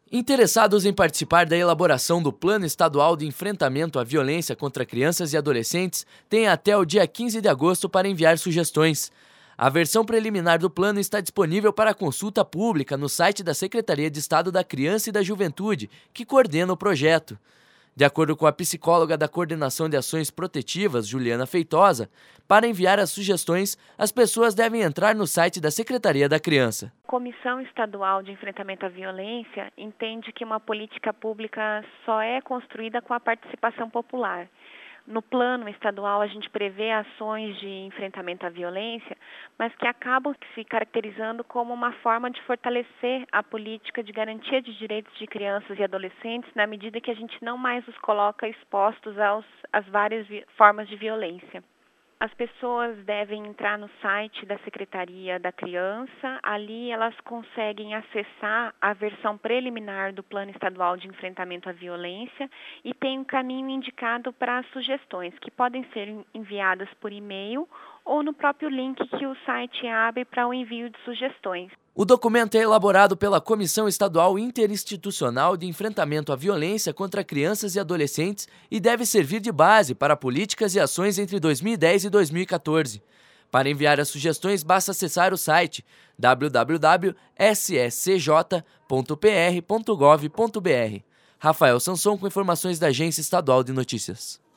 Interessados em participar da elaboração do Plano Estadual de Enfrentamento à Violência contra Crianças e Adolescentes têm até o dia 15 de agosto para enviar sugestões. A versão preliminar do plano está disponível para consulta pública no site da Secretaria de Estado da Criança e da Juventude, que coordena o projeto. De acordo com a psicóloga da Coordenação de Ações Protetivas, Juliana Feitosa, para enviar as sugestões, as pessoas devem entrar no site da Secretaria da Criança. A Comissão Estadual de Enfrentamento à Violência entende que uma política pública só é construída com a participação popular. No plano estadual, a gente prevê ações de enfrentamento à violência, mas que acabam se caracterizando como uma forma de fortalecer a política de garantia de direitos de crianças e adolescentes, na medida que a gente não mais os coloca expostos às várias formas de violência. As pessoas devem entrar no site da Secretaria da Criança, ali elas conseguem acessar a versão preliminar do Plano Estadual de Enfrentamento à Violência e tem um caminho indicado para as sugestões, que podem ser enviadas por e-mail ou no próprio link que o site abre para o envio de sugestões. O documento é elaborado pela Comissão Estadual Interinstitucional de Enfrentamento à Violência contra Crianças e Adolescentes e deve servir de base para políticas e ações entre 2010 e 2014. Para enviar as sugestões, basta acessar o site www.sscj.pr.gov.br. Rafael Sanson com informações da Agência Estadual de Notícias.